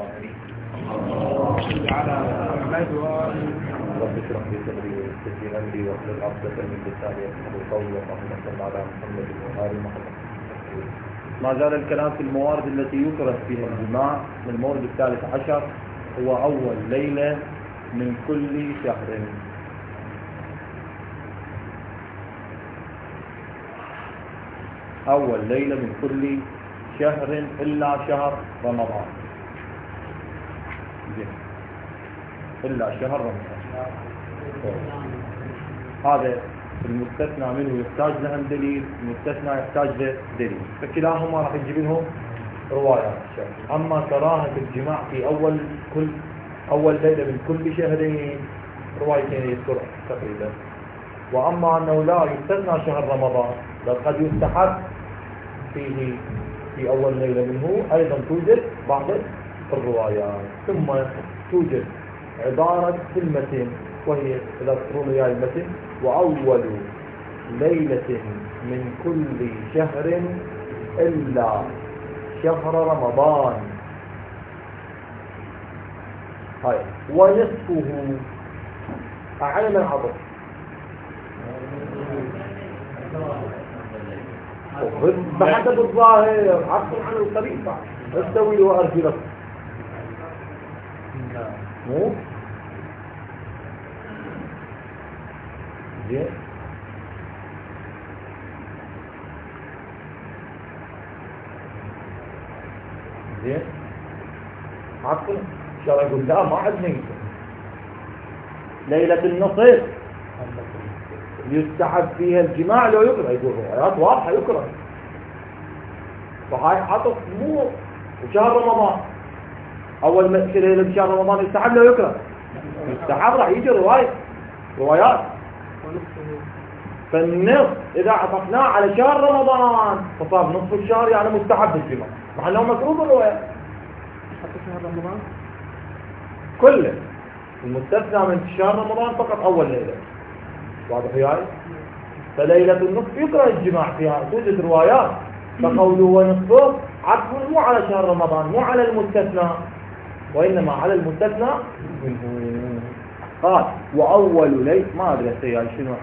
الطاهرين. على محمد رب اشرح لي صدري ويسر لي امري واحلل عقدة من لساني يفقهوا قولي اللهم صل على محمد وآل محمد. ما زال الكلام في الموارد التي يكره فيها الجماع. من المورد الثالث عشر هو أول ليلة من كل شهر. أول ليلة من كل شهر إلا شهر رمضان. إلا شهر رمضان. هذا المستثنى منه يحتاج له دليل، المستثنى يحتاج له دليل، فكلاهما راح يجيب لهم روايات. أما كراهة الجماع في أول ليلة من كل شهرين روايتين يذكرها تقريبا. وأما أنه لا يستثنى شهر رمضان بل قد يستحب فيه في أول ليلة منه أيضا توجد بعض الروايات. ثم توجد عبارة في المتن وهي إذا تقرون وياي المتن: وأول ليلة من كل شهر إلا شهر رمضان هاي ونصفه أعلم العبر بحسب الظاهر عبر عن القريب استوي له أرجلك مو زين. زين عقل شرع يقول لا ما عندنا ليلة النصف يستحب فيها الجماع لو يكره. يقول روايات واضحة يكره. فهاي عطف مو شهر رمضان. أول ما ليلة شهر رمضان يستحب لو يكره. يستحب راح يجي روايات. فالنصف إذا عطفناه على شهر رمضان فصار نصف الشهر يعني مستحب الجماع مع أنه مكروه الرواية. حتى شهر رمضان كله المستثنى من شهر رمضان فقط أول ليلة. واضح وياي؟ فليلة النصف يكره الجماع فيها توجد روايات. فقوله ونصفه عطف مو على شهر رمضان مو على المستثنى وإنما على المستثنى منه. قال وأول ليلة ما أدري سيال شنو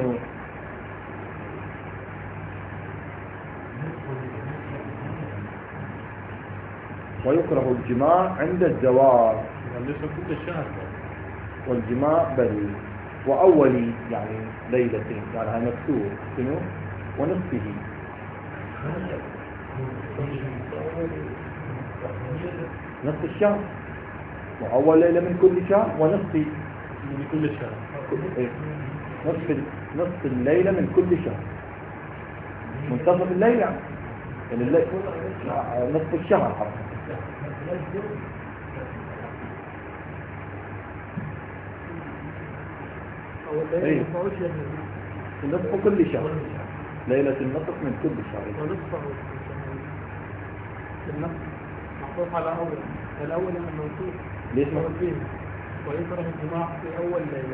ويكره الجماع عند الزواج كل الشهر والجماع بريء. وأولي يعني ليلتين يعني هاي مكتوب شنو ونصفه نصف الشهر. وأول ليلة من كل شهر ونصف من كل شهر نصف الليلة من كل شهر منتصف الليل يعني الليل نصف الشهر حرفيا. أول نصف كل شهر ليلة النصف من كل شهر. ونصفه النصف معطوف على الأول من المنصوب ليش فيه ويكره الجماع في أول ليلة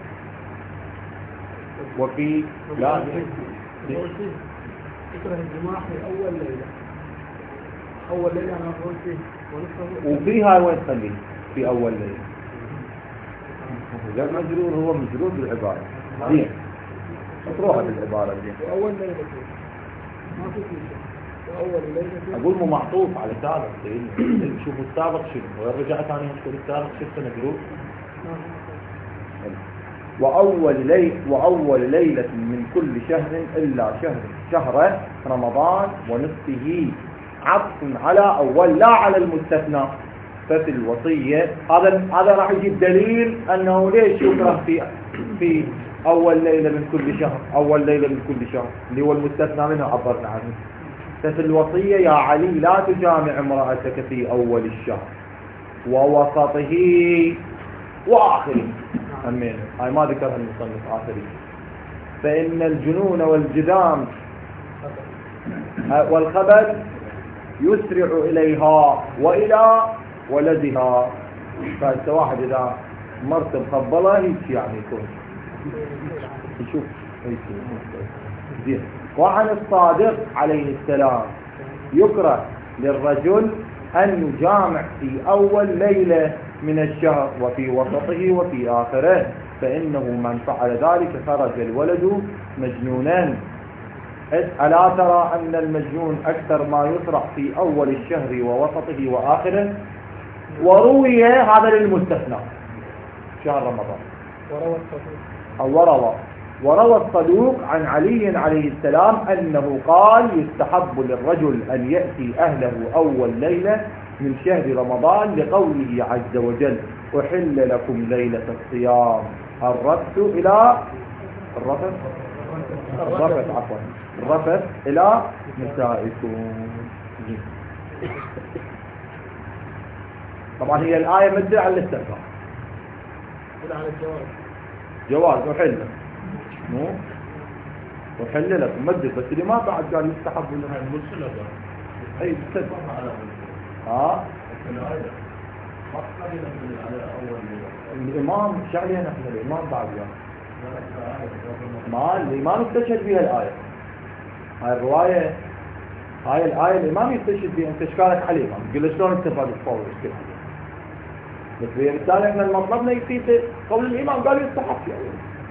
وفي لا يكره الجماع في أول ليلة أنا أقول فيه ونصفه وفيها وين تخليه في أول ليلة غير مجرور. هو مجرور بالعبارة زين اطروها بالعبارة زين. وأول ليلة ما في شيء وأول ليلة أقول مو معطوف على سابق. شوفوا السابق شنو ورجع ثاني نقول السابق شفت مجرور. وأول ليلة من كل شهر إلا شهر رمضان ونصفه عطف على أول لا على المستثنى. ففي الوصية هذا راح يجيب دليل أنه ليش يكره في أول ليلة من كل شهر. أول ليلة من كل شهر اللي هو المستثنى منه عبرنا عنه. ففي الوصية يا علي لا تجامع امرأتك في أول الشهر ووسطه وآخره. أمين هاي ما ذكرها المصنف آخره. فإن الجنون والجذام والخبل يسرع إليها وإلى ولدها. فأنت واحد إذا مرت مقبلة هيك يعني يكون يشوف زين. وعن الصادق عليه السلام يكره للرجل أن يجامع في أول ليلة من الشهر وفي وسطه وفي آخره، فإنه من فعل ذلك خرج الولد مجنونا. ألا ترى أن المجنون أكثر ما يطرح في أول الشهر ووسطه وآخره؟ وروي هذا للمستثنى شهر رمضان. وروى الصدوق عن علي عليه السلام أنه قال يستحب للرجل أن يأتي أهله أول ليلة من شهر رمضان لقوله عز وجل أحل لكم ليلة الصيام الرفث إلى نسائكم. طبعا هي الآية مدة على الاستحباب، جواز أحل مو أحل لكم مدة، بس اللي ما بعد قال يستحب لها المرسلة أي بسد الإمام شعلي نحن الإمام بعد ما الإمام استشهد بها الآية، هاي الرواية هاي الآية الإمام يستشهد بها. أنت إشكالك عليه قل شلون استفاد الفور كده، بس بالتالي احنا المطلبنا يفيد قول الإمام قال يستحق يعني.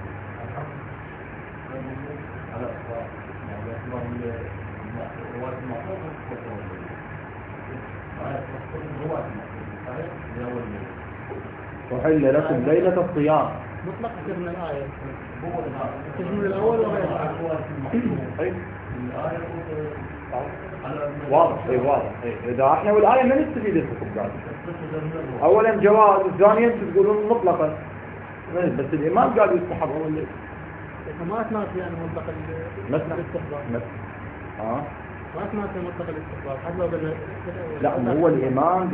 وحل لكم ليلة الصيام مطلق من الآية تشمل الأول وغير واضح واضح. إذا احنا والآية ما نستفيد الحكم قال أولا جواز، ثانيا تقولون مطلقا، بس الإمام قال يستحب أول ليلة. ما أسمعت يعني مطلق الاستحباب. ما أسمعت مطلق الاستحباب حتى لو قلنا لا هو الإمام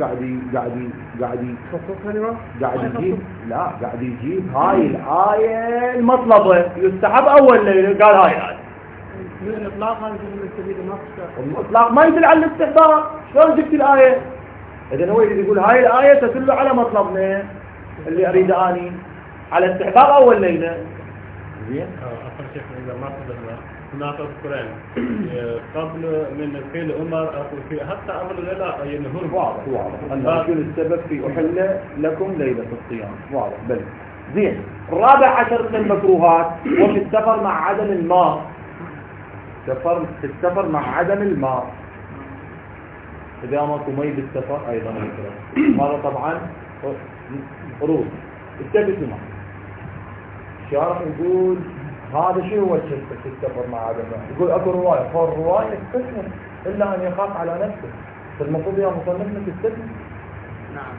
قاعد يجيب هاي الآية المطلبة يستحب أول ليلة، قال هاي الآية من الإطلاق هذا شغل السبيل الإطلاق ما يدل على الاستحباب. شلون جبت الآية؟ إذا هو يقول هاي الآية تدل على مطلبنا اللي أريد أني على استحباب أول ليلة. زين. أخر شيء إذا ما قدرنا هناك أذكرين قبل من فعل عمر أو في حتى أمر لا ينهر. واضح أن يكون السبب في أحل لكم ليلة الصيام. واضح بل. زين. الرابع عشر من المكروهات وفي السفر مع عدم الماء. السفر مع عدم الماء. إذا ماكو مي بالسفر أيضا مكروه. هذا طبعا روح. السبب الماء. الشارع يقول هذا شيء هو السفر مع عدم الماء. يقول أكو رواية فالرواية تستثنى إلا أن يخاف على نفسه. فالمفروض يا مصنفنا تستثنى. نعم.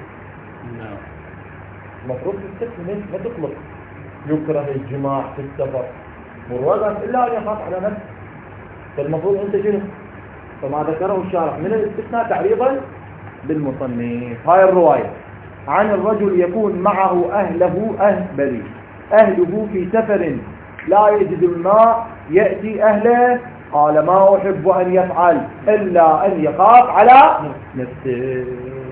المفروض تستثنى ما تطلق يكره الجماع في السفر مرغم إلا أن يخاف على نفسه. فالمفروض أنت جنب. فما ذكره الشارع من الاستثناء تعريضا بالمصنف. هاي الرواية عن الرجل يكون معه أهله في سفر لا يجد الماء يأتي أهله قال ما أحب أن يفعل إلا أن يخاف على نفسه.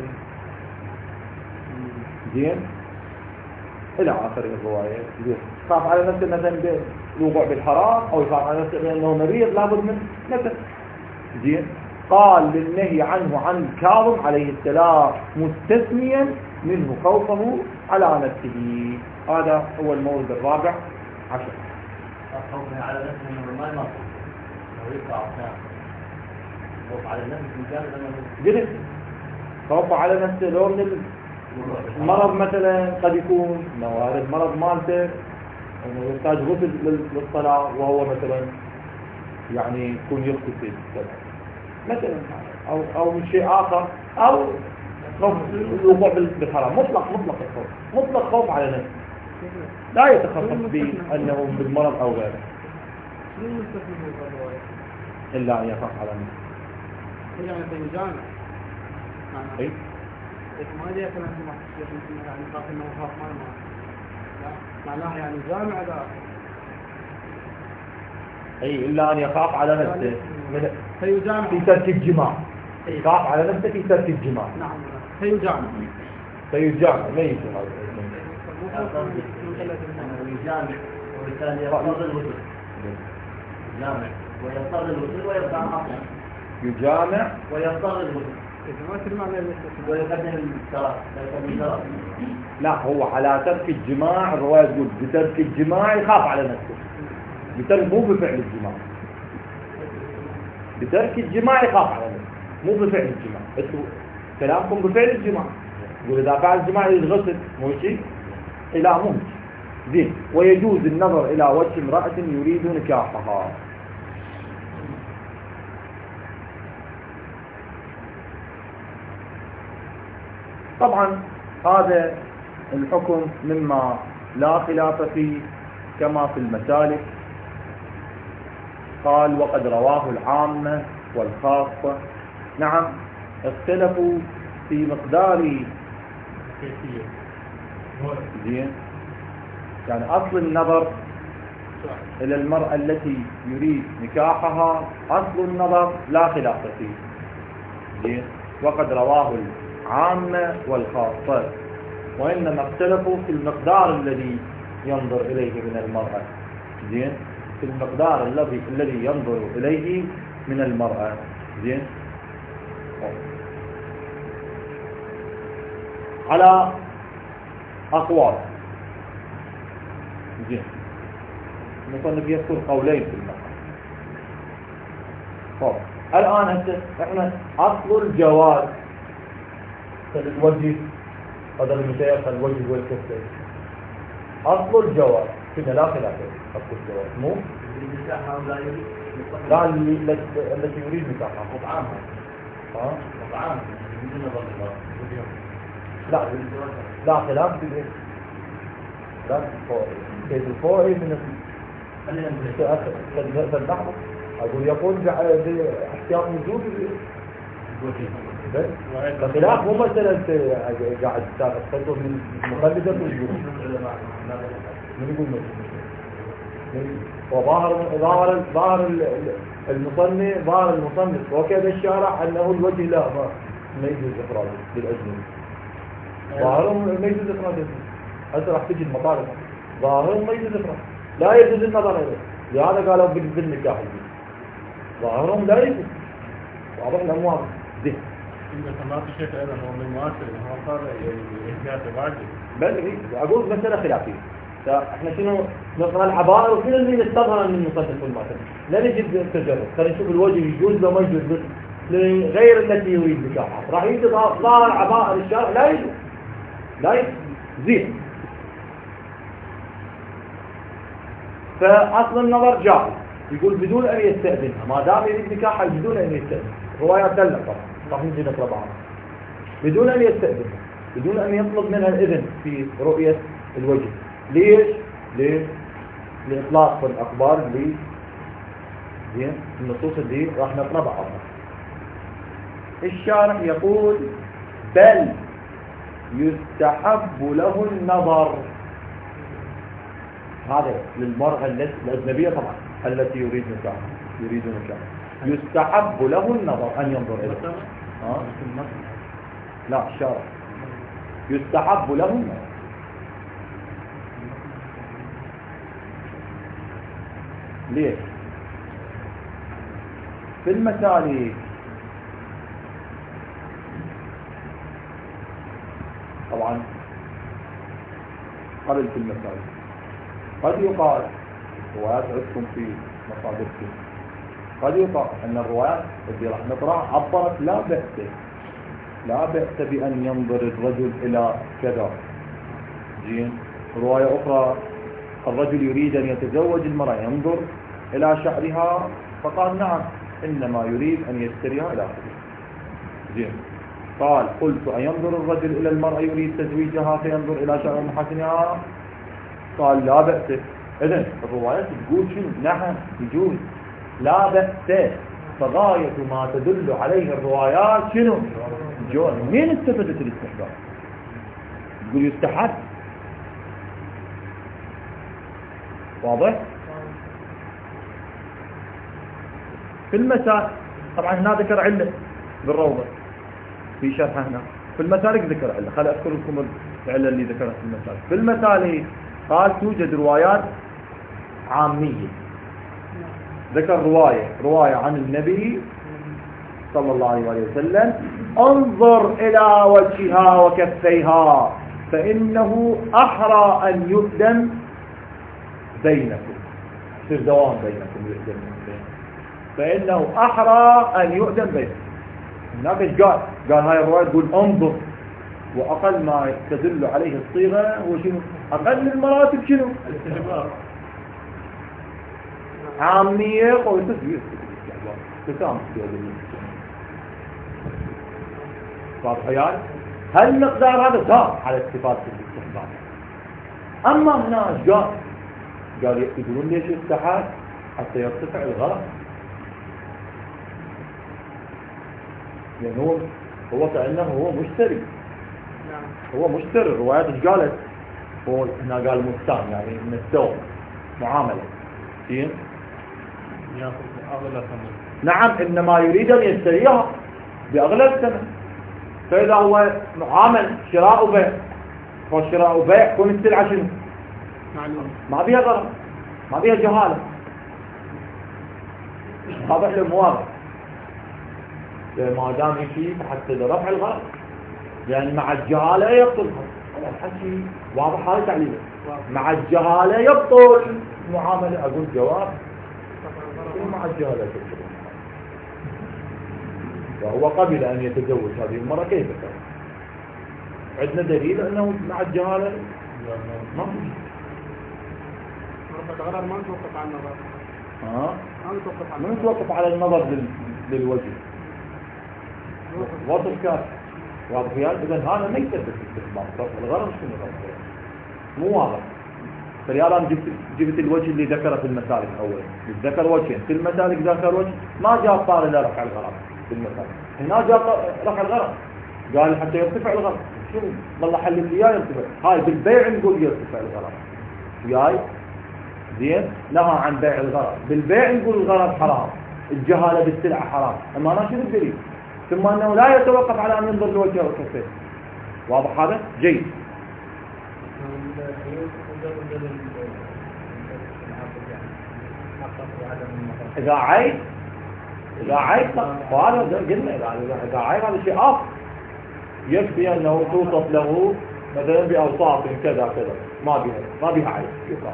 زين إلى آخر الرواية. يخاف على نفسه مثلا بالوقوع بالحرام أو يخاف على نفسه بأنه مريض لابد من نفسه. زين. قال للنهي عنه عن كاظم عليه السلام مستثنيا منه خوفه على نفسه. هذا هو المورد الرابع عشر. خوفه على نفسه من ما يمر لو يقع خوف على نفسه من كامل خوف على نفسه لو من المرض مثلا قد يكون هذا المرض مالته انه يحتاج غسل للصلاة وهو مثلا يعني يكون يغتسل مثلا او من شيء اخر او خوف الوقوع بالحرام. مطلق الخوف مطلق خوف على نفسه لا يتخصص بأنه بالمرض أو غيره إلا أن يخاف على نفسه. يعني في جامع أي ما ليه كلام يعني خاف إنه خاف ما معناه يعني جامع ذا أي إلا أن يخاف على نفسه في ترك الجماع. يخاف على نفسه في ترك الجماع. نعم فيجامع ما يمكن هذا ويجامع وبالتالي يضطر الوصول جامع ويضطر الوصول ويبقى عاصم يجامع ويضطر الوجود إذا ما تجمع بين الاستثناء ويقدم الشراب. لا، هو على ترك الجماع الرواية تقول بترك الجماع يخاف على نفسه. بترك مو بفعل الجماع، بترك الجماع يخاف على نفسه، مو بفعل الجماع. انتوا كلامكم بفعل الجماع، يقول إذا فعل الجماع يتغسل، مو شيء؟ لا مو زين. ويجوز النظر إلى وجه امرأة يريد نكاحها. طبعا هذا الحكم مما لا خلاف فيه كما في المسالك. قال وقد رواه العامة والخاصة. نعم، اختلفوا في مقدار كيفية. زين، يعني أصل النظر إلى المرأة التي يريد نكاحها أصل النظر لا خلاف فيه. زين، وقد رواه العامة والخاصة، وإنما اختلفوا في المقدار الذي ينظر إليه من المرأة. زين، في المقدار الذي ينظر إليه من المرأة. زين، على أقوال. زين، المصنف يذكر قولين في المقام. طب الآن احنا أصل الجواز الوجه، هذا المشايخ الوجه والكفين. أصل الجواز كنا لا خلاف. أصل الجواز مو لا التي يريد نكاحها مطعمها مطعمها من نظر الله. لا لا خلاف بالإيه. لا كيف الفوائد من اللحظة أقول يقول باحتياط وجود خلاف مو مسألة قاعد تاخذ من مخلدة الوجود. من يقول وظاهر المصنف ظاهر المصنف وكذا الشارع أنه الوجه لا ما يجوز إخراجه بالأجنبي. ظاهرهم ما يجوز إخراجه. هسه راح تجي المطالب ظاهرهم ما يجوز إخراجه، لا يجوز النظر إليه. لهذا قالوا بالنكاح ظاهرهم لا يجوز. واضح لهم واضح. زين، إذا سمعت الشيخ أيضا هو من مؤثر هو صار احتياط واجب. بل أقول مسألة خلافية. احنا شنو نقرأ العبائر وكل اللي نستظهر من المصنف والماتن لا نجد التجرب. خلينا نشوف الوجه يجوز لو ما يجوز غير التي يريد نكاحها. راح يجي ظاهر عبائر الشرع لا يجوز. لا يجوز. زين، فأصل النظر جائز. يقول بدون أن يستأذنها، ما دام يريد نكاحها بدون أن يستأذن. روايات دلت طبعا راح نجي نقرأ بعض. بدون أن يستأذنها، بدون أن يطلب منها الإذن في رؤية الوجه. ليش؟ لإطلاق الأخبار اللي زين النصوص اللي راح نقرأ بعضها. الشارح يقول بل يستحب له النظر. هذا للمرأة الأجنبية طبعا التي يريد نكاحها يستحب له النظر أن ينظر إليه. لا، الشارع يستحب له النظر. ليش؟ في المسالك طبعا قبل في المسالك قد يقال روايات عندكم في مصادركم، قد يقال أن الروايات التي راح نقرأ عبرت لا بأس بأن ينظر الرجل إلى كذا. زين، رواية أخرى الرجل يريد أن يتزوج المرأة ينظر إلى شعرها فقال نعم إنما يريد أن يشتريها إلى آخره. زين، قال قلت أينظر الرجل إلى المرأة يريد تزويجها فينظر إلى شعر محاسنها؟ قال لا بأس. إذن الروايات تقول شنو؟ نعم يجوز لا بأس. فغاية ما تدل عليه الروايات شنو؟ جواز. مين استفدت الاستحباب؟ تقول يستحب. واضح؟ في المسائل طبعا هنا ذكر علة بالروضة في شرحه هنا. في المسالك ذكر علة. خلي أذكر لكم العلة اللي ذكرها في المسالك. في المسالك قال توجد روايات عامية. ذكر رواية عن النبي صلى الله عليه وسلم انظر إلى وجهها وكفيها فإنه أحرى أن يؤدم بينكم، يصير دوام بينكم، يؤدم بينكم، فإنه أحرى أن يؤدم بينكم. هناك ايش قال؟ قال هاي الرواية تقول انظر، وأقل ما تدل عليه الصيغة هو شنو؟ أقل المراتب شنو؟ عامية قوي تسوير تسامح واضح يعني؟ هالمقدار هذا صار على اتفاق الاستخدام. أما هنا ايش قال؟ قال يقولون ليش استحال حتى يرتفع الغرض، يعني هو كأنه هو مشتري، هو مشتري. الروايات ايش قالت؟ هو هنا قال مستان يعني من السوق معاملة زين، ياخذ اغلى ثمن. نعم، انما يريد ان يشتريها باغلى الثمن، فاذا هو معامل شراء وبيع، فالشراء وبيع كون السلعة شنو؟ ما بيها غلط، ما بيها جهالة، طابع له واضح، ما دام يشي حتى لرفع الغلط، لأن مع الجهالة يبطل هذا الحكي واضح. هذا تعليله مع الجهالة يبطل المعاملة. أقول جواب مع الجهالة يبطل، وهو قبل أن يتزوج هذه المرة كيف كان؟ عندنا دليل أنه مع الجهالة ما في. الغرر ما نتوقف على النظر. ما نتوقف على النظر للوجه. وصف كاف واضح يعني. إذن هذا ما يثبت الاستخدام، صرف الغرض شنو الغرض؟ مو واضح. فلهذا جبت الوجه اللي ذكره في المسالك أولا، ذكر وجهين في المسالك، ذكر وجه ما جاء طار إلى رفع الغرض في المسالك، هنا جاء رفع الغرض، قال حتى يرتفع الغرض. شنو والله حل اللي يرتفع؟ هاي بالبيع نقول يرتفع الغرض وياي زين، نهى عن بيع الغرض. بالبيع نقول الغرض حرام، الجهالة بالسلعة حرام. أما أنا شنو الدليل؟ ثم أنه لا يتوقف على أن ينظر لوجهه وكفيه. واضح هذا؟ جيد. إذا عيب وهذا قلنا إذا عيب هذا شيء آخر، يكفي أنه توصف له مثلا بأوصاف كذا كذا، ما بها عيب يقال.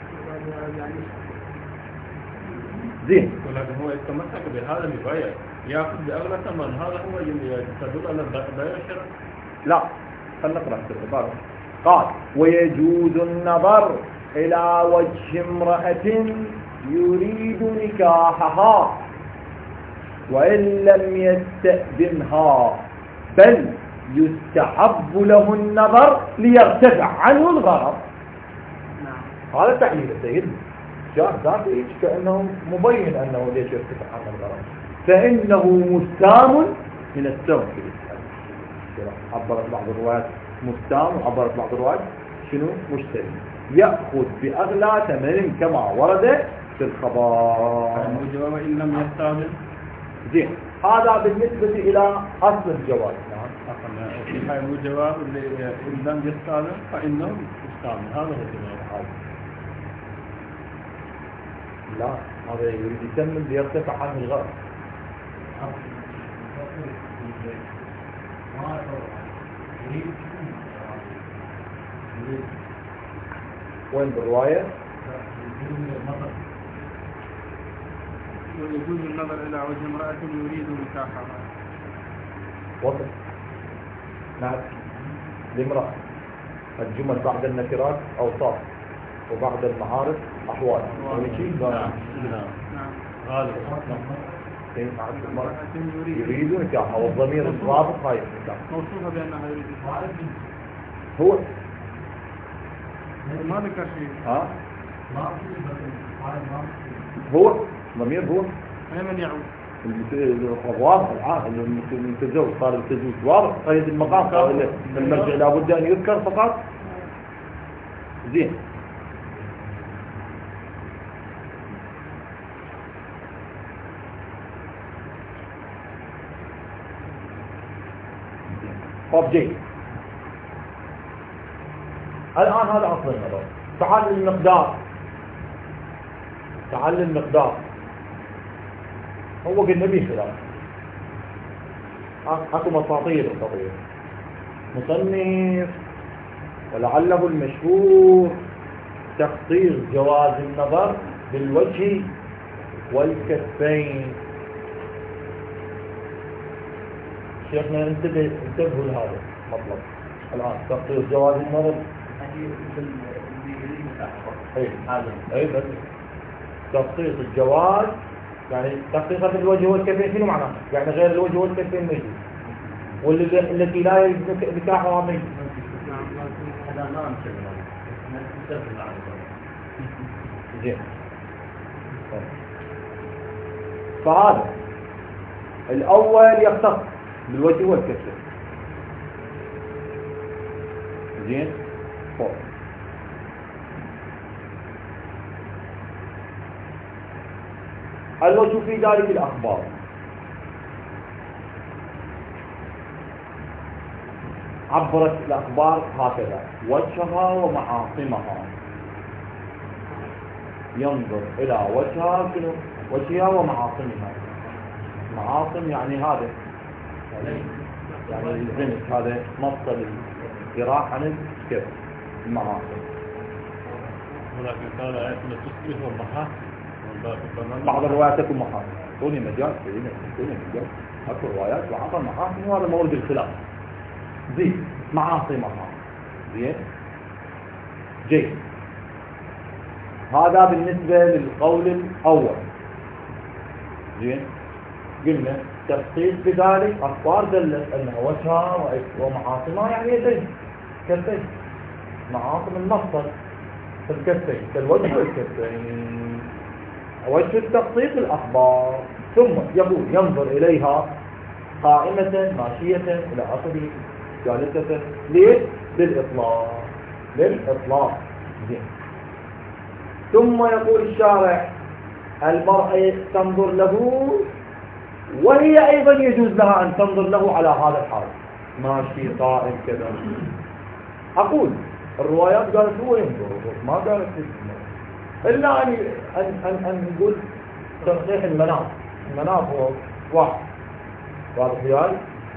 زين. ولكن هو يتمسك بهذا البيع، ياخذ باغلى ثمن، هذا هو يدل على بيع الشراء. لا، خلينا نقرا. قال ويجوز النظر إلى وجه امرأة يريد نكاحها وإن لم يستأذنها، بل يستحب له النظر ليرتفع عنه الغرض. هذا تعليل السيد جاء ذاته كأنه مبين أنه ليش يرتفع عنه الغرض، فإنه مستام من السوم في الإسلام. عبرت بعض الروايات مستام، وعبرت بعض الروايات شنو؟ مشتري، يأخذ بأغلى ثمن كما ورد في الخبر. الجواب إن لم يستعمل. زين، هذا بالنسبة إلى أصل الجواز. نعم. هاي هو الجواب اللي إن لم يستعمل فإنه يستعمل، هذا هو الجواب. لا، هذا يريد يكمل ليرتفع عنه الغرض. وين بالرواية؟ ويجوز النظر إلى وجه امرأة يريد نكاحها. وصف. نعم. لامرأة. الجمل بعد النكرات أوصاف، وبعد المعارف أحوال. نعم. غالب. يريد نكاحها، والضمير الرابط هاي النكاح. موصوفة بأنها يريد نكاحها. هو ما ذكر شيء. هو ضمير هو أين يعود؟ واضح العام المتزوج، صار المتزوج واضح. قيد المقام المرجع لابد أن يذكر فقط. زين. طب جيد. الآن هذا أصل النظر. تعال للمقدار. هو قلنا به خلاف. اكو مفاصيل القضية. مصنف ولعله المشهور تخصيص جواز النظر بالوجه والكفين. شيخنا انتبهوا لهذا المطلب الآن. تخصيص جواز النظر اي بس تخصيص الجواز يعني تخصيصها بالوجه والكفين شنو معناه؟ يعني غير الوجه والكفين ما يجوز، والتي لا يجوز نكاحها ما يجوز. هذا ما نمشي زين. فهذا الأول يختص بالوجه والكفين. زين. فوق الوجه في ذلك الأخبار. عبرت الأخبار هكذا: وجهها ومعاصمها. ينظر إلى وجهها شنو؟ وجهها ومعاصمها. معاصم يعني هذا يعني الزنك، هذا مفصل الذراع عن الكف. المعاصم. ولكن قال آيات من التسبيح والمحاسن. بعض الروايات تكون محاسن. توني مجال توني مجال اكو روايات وعطى محاسن، وهذا مورد الخلاف. زين. معاصمها. زين. جيد. هذا بالنسبة للقول الأول. زين. قلنا تخصيص بذلك أخبار دلت أن وجهها ومعاصمها يعني يدين كفين. معاصم المفصل في الكفين كالوجه والكفين. وجه التخصيص الأخبار. ثم يقول ينظر إليها قائمة ماشية إلى آخره جالسة. ليه؟ للإطلاق. زين. ثم يقول الشارع المرأة تنظر له، وهي أيضا يجوز لها أن تنظر له على هذا الحال، ماشي قائم كذا. أقول الروايات قالت هو ينظر، ما قالت إلا أن نقول تصحيح المناط. المناط هو واحد واضح وياي.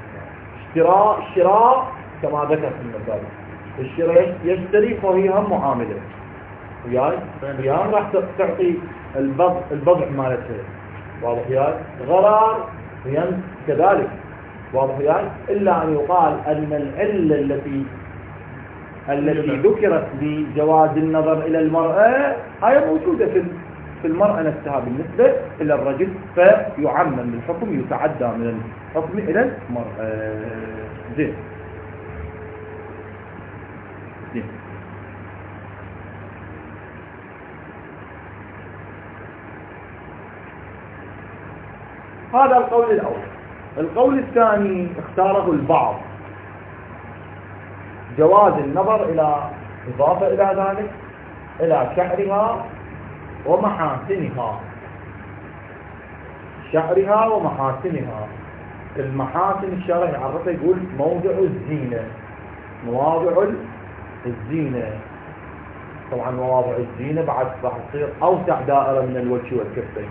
الشراء كما ذكر في المثال، الشراء يشتري فهي هم معاملة وياي. وياي راح تعطي البضع مالتها واضح وياي. غرار وياي كذلك واضح وياي. إلا أن يقال أن العلة التي ذكرت بجواز النظر إلى المرأة هي موجودة في المرأة نفسها بالنسبة إلى الرجل، فيعمم الحكم، يتعدى من الحكم إلى المرأة. زين. هذا القول الأول. القول الثاني اختاره البعض، جواز النظر إلى إضافة إلى ذلك إلى شعرها ومحاسنها. شعرها ومحاسنها. المحاسن الشرع يعرفها يقول موضع الزينة. مواضع الزينة. طبعا مواضع الزينة بعد راح تصير أوسع دائرة من الوجه والكفين.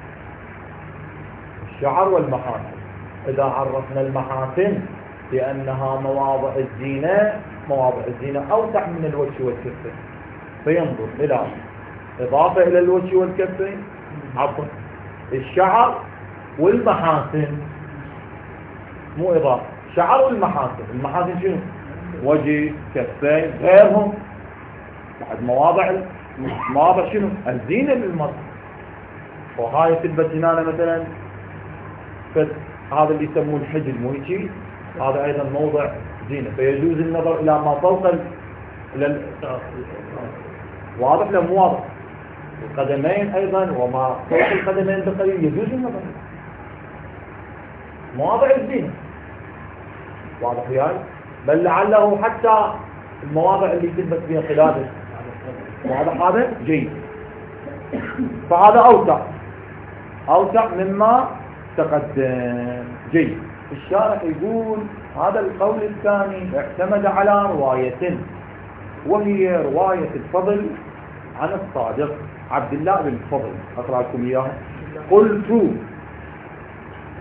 الشعر والمحاسن. إذا عرفنا المحاسن لأنها مواضع الزينة، مواضع الزينة أوسع من الوجه والكفين، فينظر إلى إضافة إلى الوجه والكفين، عفوا الشعر والمحاسن، مو إضافة. شعر والمحاسن. المحاسن شنو؟ وجه، كفين، غيرهم. بعد مواضع شنو؟ الزينة للمرأة. وهاي تثبت هنا مثلا هذا اللي يسمون الحجل، مو هيك؟ هذا أيضا موضع زينة، فيجوز النظر إلى ما فوق واضح لا مو واضح. القدمين أيضا وما فوق القدمين بقليل يجوز النظر. مواضع الزينة واضح وياي. بل لعله حتى المواضع اللي تثبت فيها خلاله واضح. هذا جيد. فهذا أوسع مما تقدم. جيد. الشارح يقول هذا القول الثاني اعتمد على رواية، وهي رواية الفضل عن الصادق عبد الله بن الفضل. أقرأ لكم إياها. قلت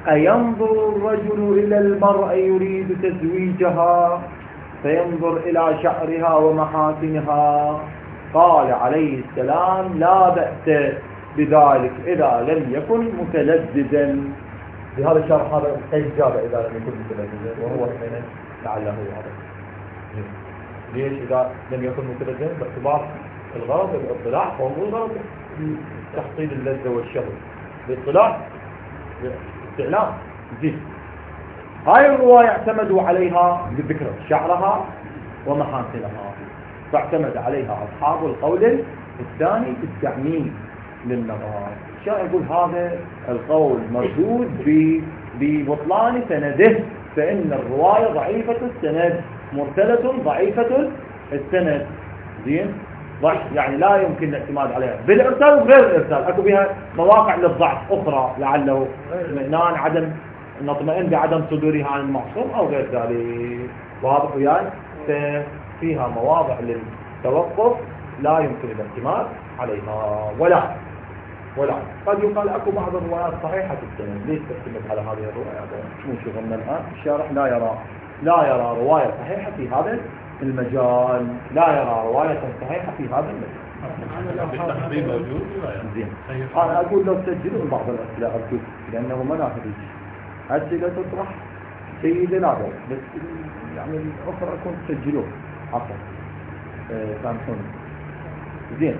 أينظر الرجل إلى المرأة يريد تزويجها فينظر إلى شعرها ومحاسنها؟ قال عليه السلام لا بأس بذلك إذا لم يكن متلذذا. بهذا الشرح هذا الإجابة إذا لم يكن متلذذا، وهو لعله واضح. ليش إذا لم يكن متلذذا؟ باعتبار الغرض الاطلاع، فهو الغرض تحصيل اللذة والشهوة بالاطلاع استعلام. زين، هاي الرواية اعتمدوا عليها بذكر شعرها ومحاسنها، فاعتمد عليها أصحاب القول الثاني في التعميم للنظر. الشارع يقول هذا القول مردود ببطلان سنده، فإن الرواية ضعيفة السند، مرسلة ضعيفة السند. زين، يعني لا يمكن الاعتماد عليها بالإرسال وغير الإرسال، أكو بها مواقع للضعف أخرى لعله اطمئنان عدم نطمئن بعدم صدورها عن المعصوم أو غير ذلك. واضح وياي؟ فيها مواضع للتوقف لا يمكن الاعتماد عليها. ولا قد يقال أكو بعض الروايات صحيحة السند، ليش تعتمد على هذه الروايات؟ مو شغلنا الآن. الشارح لا يرى رواية صحيحة في هذا المجال، لا يرى رواية صحيحة في هذا المجال. التحضير موجود. زين، أنا أقول لو سجلوا بعض الأسئلة أرجوك، لأنه ما ناخذ أسئلة تطرح سيدة لا بس يعني الأخرى أكون تسجلوه عفوا سامحوني. زين،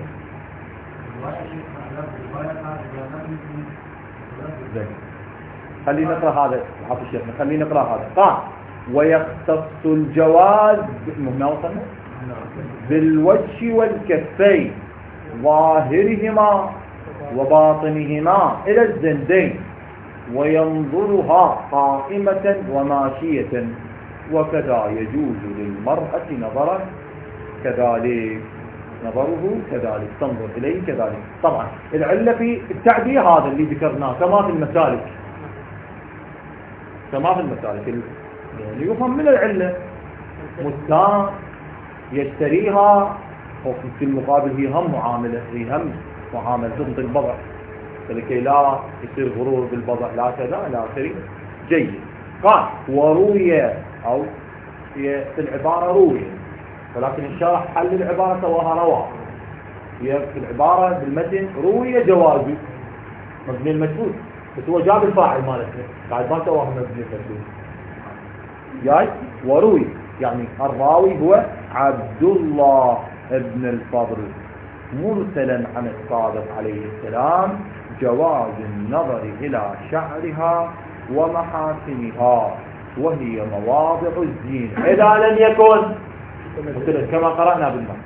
خلينا نقرأ هذا عفوا شيخنا، خلينا نقرأ هذا. قال ويختص الجواز هنا وصلنا بالوجه والكفين ظاهرهما وباطنهما إلى الزندين، وينظرها قائمة وماشية، وكذا يجوز للمرأة نظرا كذلك، نظره كذلك، تنظر إليه كذلك. طبعا العلة في التعبير هذا اللي ذكرناه كما في المسالك، يعني يفهم من العلة مستان يشتريها وفي المقابل هي هم معاملة ضد البضع، فلكي لا يصير غرور بالبضع لا كذا لا آخره. جيد. قال وروي، أو هي العبارة روي، ولكن الشرح حل العبارة سواها روا. هي في العبارة بالمتن روي جوازه مبني المجهول، بس هو جاب الفاعل مالته قاعد ما سواها مبني المجهول. جاي وروي يعني الراوي هو عبد الله ابن الفضل مرسلا عن الصادق عليه السلام جواز النظر إلى شعرها ومحاسنها، وهي مواضع الزين إذا لم يكن كما قرأنا بالنص،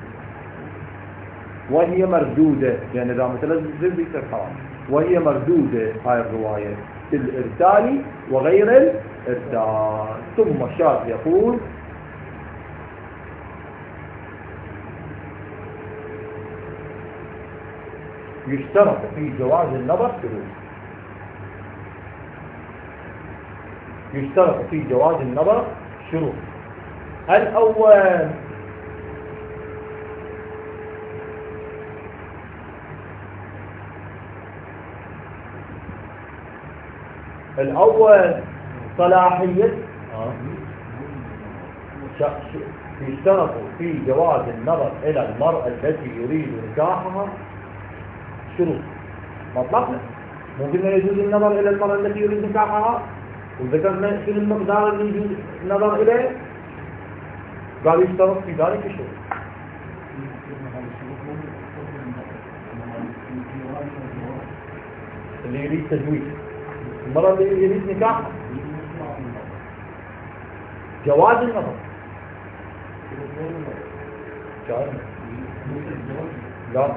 وهي مردودة، يعني إذا متلذذ بيصير حرام، وهي مردودة هاي الرواية في الإرسال وغير الإرسال. ثم الشاف يقول يشترط في جواز النظر شروط. يشترط في جواز النظر شروط. الأول صلاحية. يشترط في جواز النظر إلى المرأة التي يريد نكاحها شروط. مطلقنا مو قلنا يجوز النظر إلى المرأة التي يريد نكاحها، وذكرنا شنو المقدار اللي يجوز النظر إليه، قال يشترط في ذلك الشروط. اللي يريد تزويج، المرأة اللي يريد نكاحها، جواز النظر. لا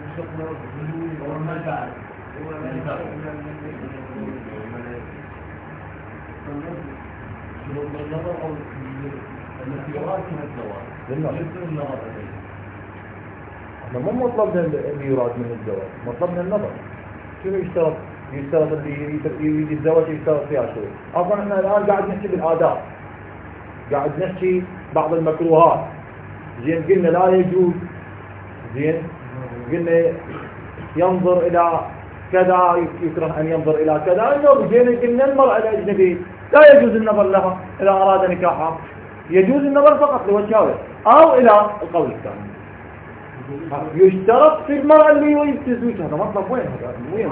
احنا مو مطلبنا اللي يراد من الزواج، مطلبنا النظر. شنو يشترط اللي يريد الزواج يشترط فيها شروط. اصلا احنا الان قاعد نحكي بالآداب، قاعد نحكي بعض المكروهات. زين قلنا لا يجوز، زين قلنا ينظر إلى كذا يكره أن ينظر إلى كذا، إنه بجينا قلنا المرأة الأجنبية لا يجوز النظر لها إذا أراد نكاحها، يجوز النظر فقط لوجهها أو إلى القول الثاني. يشترط في المرأة اللي يريد تزويجها. هذا مطلب وين هذا؟ وين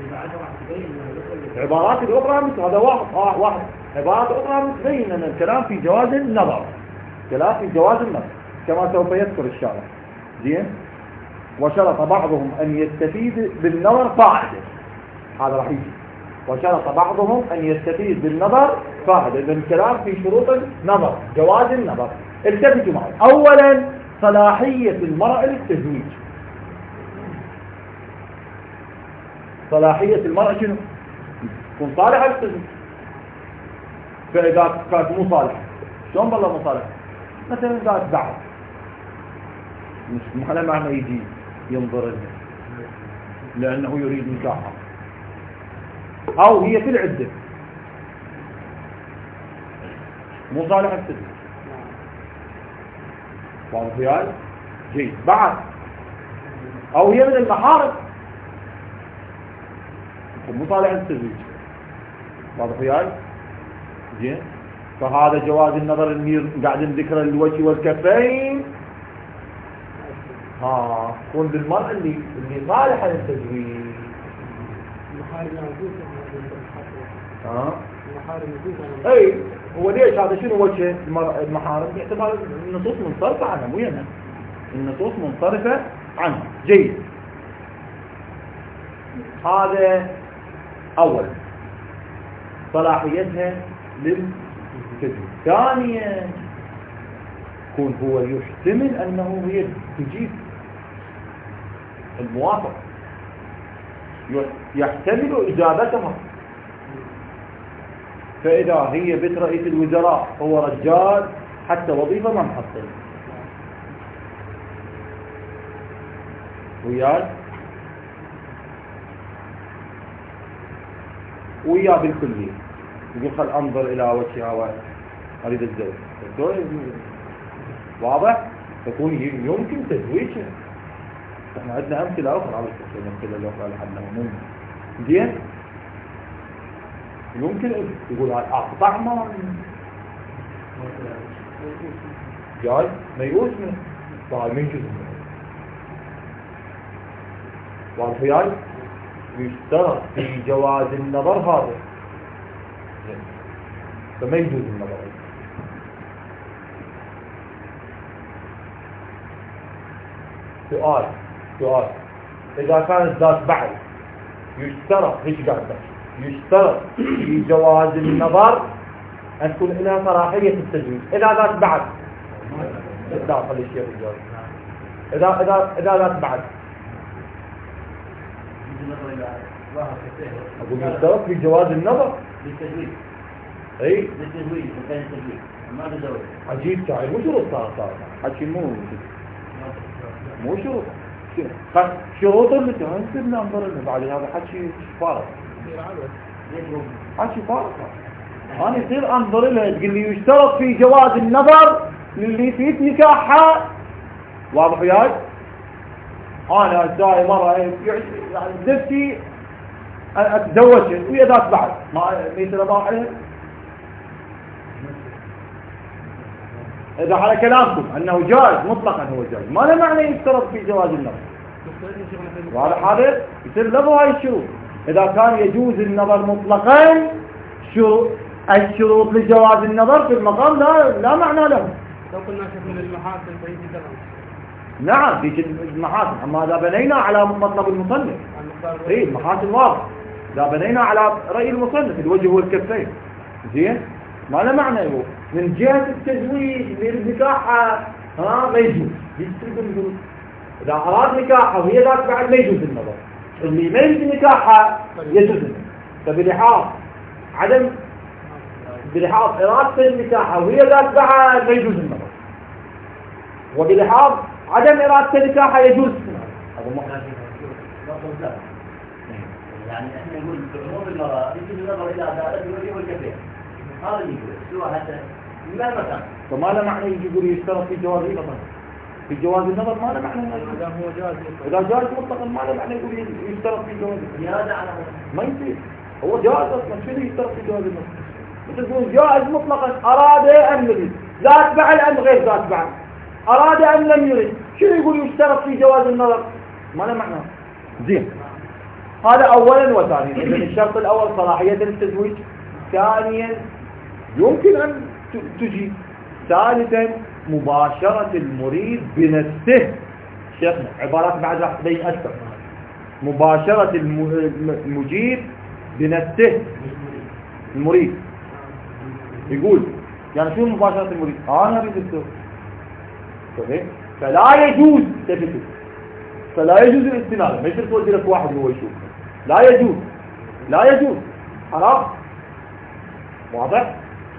عبارات الأخرى مثل هذا واحد عبارات أخرى تبين أن الكلام في جواز النظر، كلام في جواز النظر كما سوف يذكر الشارع. زين. وشرط بعضهم أن يستفيد بالنظر فاعدة، هذا راح يجي. وشرط بعضهم أن يستفيد بالنظر فاعدة. إذن الكلام في شروط النظر، جواز النظر. التفتوا معي. أولا صلاحية المرأة للتزويج. صلاحية المرأة شنو؟ تكون صالحة للتزويج. فإذا كانت مو صالحة شلون بالله مو صالحة؟ مثلا ذات بعض مش على معنى يجي ينظر لها لأنه يريد نكاحها، أو هي في العدة مو صالحة للتزويج. واضح وياي؟ جيد. بعد أو هي من المحارم مو صالحة للتزويج. واضح وياي؟ زين. فهذا جواز النظر اللي قاعد نذكر الوجه والكفين تكون بالمرأة اللي صالحة للتزويج. المحارم موجودة. المحارم موجودة. اي هو ليش هذا شنو وجه المحارم؟ باعتبار النصوص منصرفة عنها، مو هنا النصوص منصرفة عنها. جيد. هذا أول صلاحيتها للتزويج. ثانيا يكون هو يحتمل أنه هي تجيب الموافق، يحتمل إجابتها. فإذا هي بنت رئيس الوزراء هو رجال حتى وظيفة ما محصل وياه بالكلية، يقول خل أنظر إلى وجهها وأريد الزوج. واضح؟ تكون يمكن تزويجها. احنا عندنا أمثلة أخرى على الأمثلة الأخرى لحد زين. يمكن يقول أقطع ما جاي ميؤوس منه طيب من جزء منه. والحياي يشترط في جواز النظر هذا فما يجوز النظر. سؤال إذا كانت ذات بعد يشترط يشترط في جواز النظر أن تكون لها صلاحية التزويج. إذا ذات بعد داخل الشيء الجواز إذا ذات بعد أقول يشترط في جواز النظر للتزويج. أي للتزويج مكان التزويج ما تزوج. عجيب تعال مو شروط صار حكي مو شروط. شروط اللي تنسب ننظر لنا بعد هذا حكي فارغ. حكي فارغ. أنا يصير أنظر لها تقول لي يشترط في جواز النظر للي فيه نكاحها. واضح وياي؟ أنا أزاي مرة يعني زفتي أتزوجت ويا ذات بعد ما يصير أضاع عليها. إذا على كلامكم أنه جائز مطلقا هو جائز ما له معنى يشترط في جواز النظر. وعلى هذا يصير له هاي الشروط. إذا كان يجوز النظر مطلقا الشروط لجواز النظر في المقام لا معنى له. لو قلنا شيخ من المحاسن فهي تمام. نعم في المحاسن. أما إذا بنينا على مطلب المصنف إيه المحاسن واضح. إذا بنينا على رأي المصنف الوجه والكفين زين ما له معنى هو من جهة التزويج للنكاح ما يجوز. إذا أراد نكاحها وهي ذات بعد ما يجوز النظر. اللي ما يجوز نكاحها يجوز النظر. بلحاظ إرادة النكاح وهي ذات بعد ما يجوز النظر. وبلحاظ عدم إرادة النكاح يجوز النظر. يعني احنا نقول بعموم المرأة يجوز النظر إلى عدالة الوجه والكفين. هذا اللي يقول سواء حتى ما مكان. فما له معنى يجي يقول يشترط في جواز مثلا في جواز النظر ما له معنى. إذا هو جاز إذا جاز مطلقا ما له معنى يقول يشترط في جواز النظر. زيادة على ما يصير. هو جاز أصلا شنو يشترط في جواز النظر؟ مثل تقول جائز مطلقا أراد أم يريد، ذات فعل أم غير ذات فعل، أراد أم لم يريد، شنو يقول يشترط في جواز النظر؟ ما له معنى. زين، هذا أولا وثانيا. إذن الشرط الأول صلاحية التزويج، ثانيا يمكن أن تجي، ثالثا مباشرة المريد بنفسه. شيخنا عبارات بعد راح تبين أكثر. مباشرة المجيب بنفسه. المريد يقول يعني شو مباشرة المريد؟ أنا أريد الزواج. فلا يجوز تفتح، فلا يجوز الاستنادة. ما يصير تودي لك واحد هو يشوف، لا يجوز، لا يجوز، حرام. واضح؟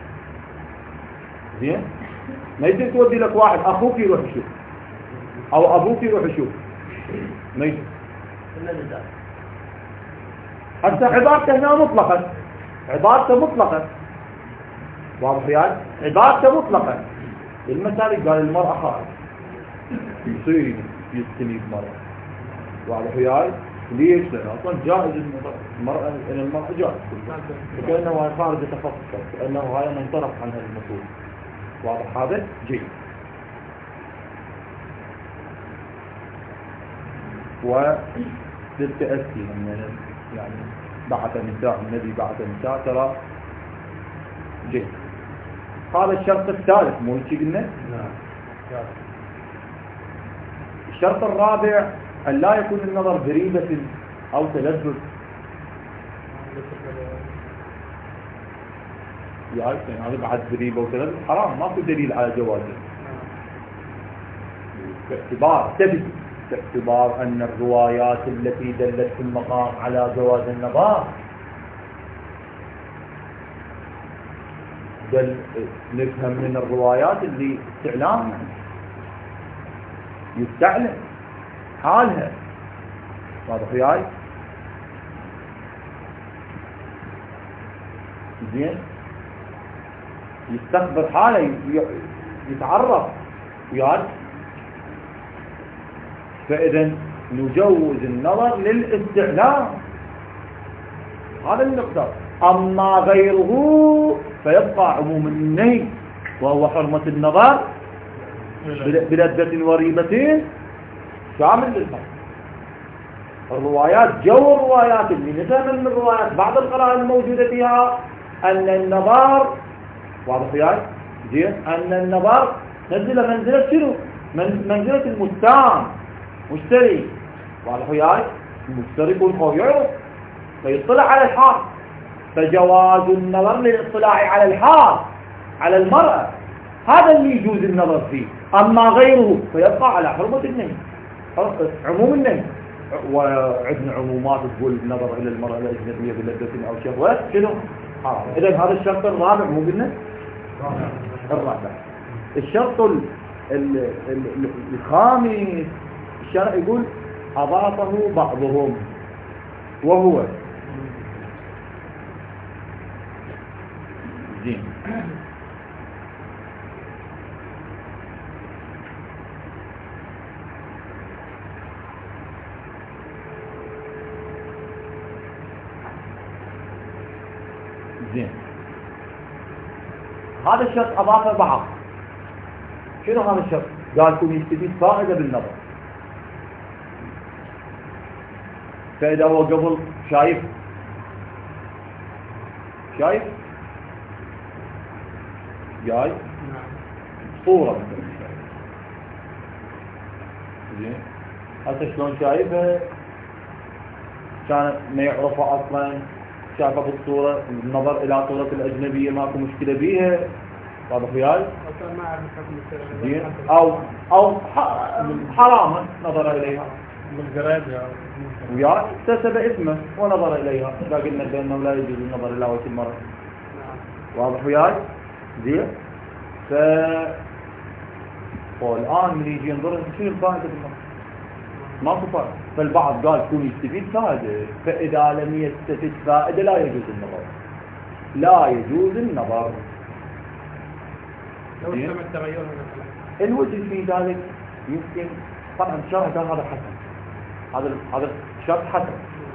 زين؟ ما يصير تودي لك واحد أخوك يروح يشوف أو أبوك يروح يشوف، ما يصير. حتى عبارته هنا مطلقا، عبارته مطلقا. واضح يعني؟ عبارته مطلقا. المسالك قال المرأة خارج يصير يستنيد مرأة. واضح يعني؟ ليش؟ لأن أصلا جائز المرأة إلى المرأة جائز، وكأنه خارج يتفصل، كأنه هاي منطرف عن المصول. واضح هذا؟ جيد. وللتأسي من يعني بعث النساء، النبي بعث النساء ترى جيد. هذا الشرط الثالث، مو هيك قلنا؟ الشرط الرابع أن لا يكون النظر بريبة أو تلذذ. يعني هذا بعد بريبة وتلذذ حرام، ماكو دليل على جوازه. باعتبار أن الروايات التي دلت في المقام على جواز النظر نفهم من الروايات اللي استعلام يستعلم حالها. واضح وياي؟ زين، يستخبر حاله، يتعرف وياي. فإذا نجوز النظر للاستعلام، هذا المقدار. أما غيره فيبقى عموم النهي، وهو حرمة النظر بلذة وريبة شامل للفرق. الروايات جو الروايات اللي نفهم من الروايات بعض القرائن الموجودة فيها أن النظر، واضح يعني؟ زين، أن النظر نزل منزلة شنو؟ منزلة المستعان مشتري. واضح يعني؟ المشتري يكون هو يعرف فيطلع على الحال، فجواز النظر للاطلاع على الحال على المرأة هذا اللي يجوز النظر فيه. أما غيره فيبقى على حرمة النهي، عموم النهي. وعندنا عمومات تقول النظر إلى المرأة الأجنبية بلذة أو شهوة شنو؟ حرام. إذن هذا الشرط الرابع، مو قلنا؟ الرابع. الشرط الخامس الشرع يقول أضافه بعضهم، وهو زين زين. هذا الشرط أضافه بعض. شنو هذا الشرط؟ قال كون يستفيد فائدة بالنظر. فإذا هو قبل شايف جاي صورة مثلا زين، هسه شلون شايفها؟ كانت ما يعرفها أصلا، شافها بالصورة، النظر إلى صورة الأجنبية ماكو مشكلة بيها. واضح وياي؟ زين، أو حراما نظر إليها وياي اكتسب إثمه ونظر إليها، إذا قلنا بأنه لا يجوز النظر إلى وجه المرأة. واضح وياي؟ زين. والآن من يجي ينظر شنو الفائدة بالنظر؟ ماكو فائدة. فالبعض قال كون يستفيد فائدة، فإذا لم يستفيد فائدة لا يجوز النظر، لا يجوز النظر. الوجه في ذلك يمكن طبعا الشرح كان هذا حسن، هذا شرط حسن،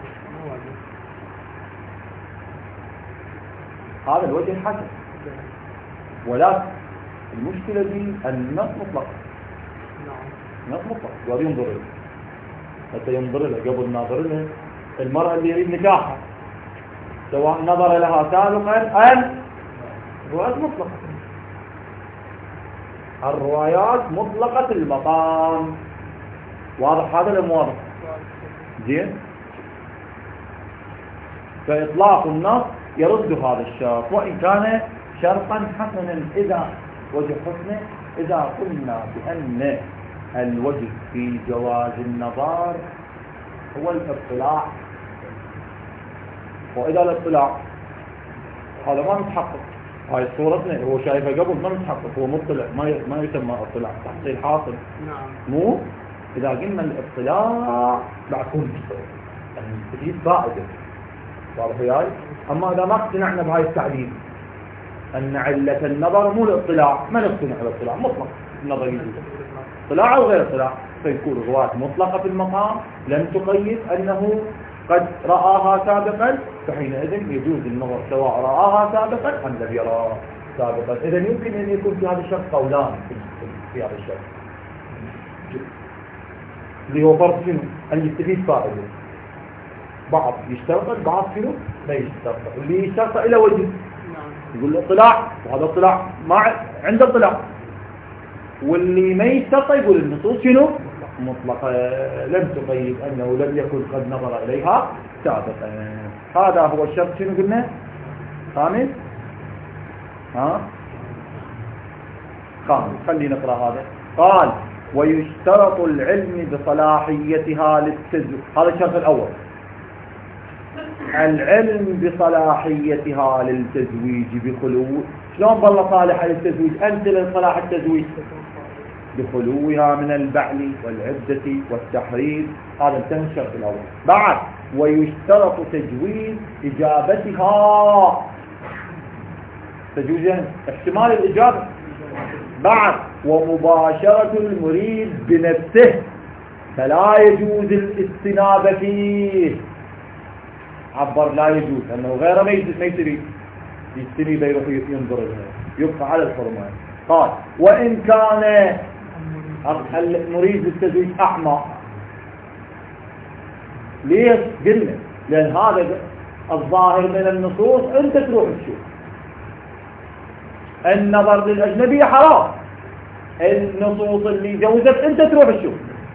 هذا الوجه حسن، ولكن المشكلة دي النص مطلق، نص مطلق وهذا ينظر له، حتى ينظر له قبل ناظر له المرأة اللي يريد نكاحها سواء نظر لها سابقا أم روايات مطلقة. الروايات مطلقة المقام، واضح هذا ولا مو واضح؟ زين، فإطلاق النص يرد هذا الشرط، وإن كان شرطا حسنا إذا وجه حسنه إذا قلنا بأن الوجه في جواز النظر هو الاطلاع، وإذا الاطلاع هذا ما متحقق، هاي صورتنا هو شايفها قبل ما متحقق، هو مطلع ما يسمى اطلاع، تحصيل حاصل. مو إذا قلنا الاطلاع بعكون تجيب فائدة، واضح وياي؟ أما إذا ما اقتنعنا بهاي التعليل أن علة النظر مو الاطلاع، ما نقتنع بالاطلاع مطلق النظر يجوز اطلاع أو غير اطلاع، فيكون الرواية مطلقة في المقام لم تقيد أنه قد رآها سابقا، فحينئذ يجوز النظر سواء رآها سابقا أم لم يراها سابقا. إذا يمكن أن يكون في هذا الشرط قولان في هذا الشرط، اللي هو فرض شنو؟ أن يستفيد فائدة، بعض يشترط بعض شنو؟ لا يشترط، اللي يشترط إلى وجه يقول له اطلاع، وهذا اطلاع ما عنده اطلاع، واللي ما يشترط يقول النصوص شنو؟ مطلقة لم تقيد أنه لم يكن قد نظر إليها سابقا. هذا هو الشرط شنو قلنا؟ خامس؟ خامس، خلينا نقرأ هذا. قال ويشترط العلم بصلاحيتها للتزويج، هذا الشرط الأول، العلم بصلاحيتها للتزويج بخلو. شلون ظل صالحة للتزويج؟ أمثلة صلاح التزويج بخلوها من البعل والعدة والتحرير، هذا انتهى الشرط الأول. بعد ويشترط تجويز إجابتها، تجويز احتمال الإجابة. بعد ومباشرة المريد بنفسه، فلا يجوز الاستنابة فيه، عبر لا يجوز أنه غير ما يستني بيروح ينظر له، يبقى على الحرمان. قال وإن كان المريد بالتزويج أعمى، ليش؟ قلنا لأن هذا الظاهر من النصوص أنت تروح تشوف، النظر للأجنبي حرام، النصوص اللي جوزت أنت تروح تشوف،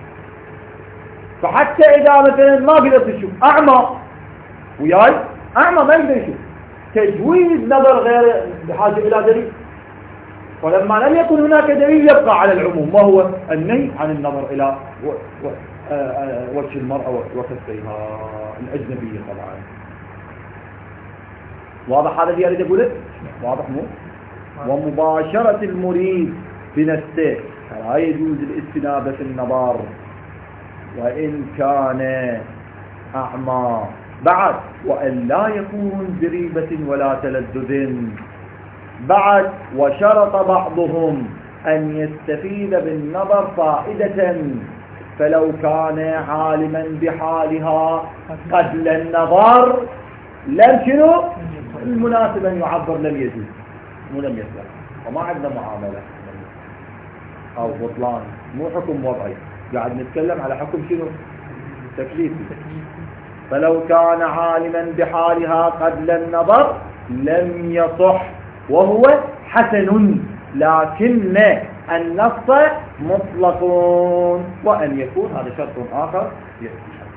فحتى إذا مثلا ما قدرت تشوف أعمى وياي، أعمى ما يقدر يشوف، تجويز نظر غير بحاجة إلى دليل، ولما لم يكن هناك دليل يبقى على العموم، وهو النهي عن النظر إلى وجه المرأة وكفيها الأجنبية طبعا. واضح هذا اللي أريد أقوله؟ واضح مو؟ ومباشرة المريد بنفسه، فلا يجوز الاستنابة في النظر وإن كان أعمى. بعد وأن لا يكون بريبة ولا تلذذ. بعد وشرط بعضهم أن يستفيد بالنظر فائدة، فلو كان عالما بحالها قبل النظر لم شنو المناسب أن يعبر لم يجوز ولم يسلم، وما عندنا معاملة أو بطلان، مو حكم وضعي، قاعد نتكلم على حكم شنو تكليفي. فلو كان عالما بحالها قبل النظر لم يصح، وهو حسن، لكن النص مطلق، وأن يكون هذا شرط آخر يأتي.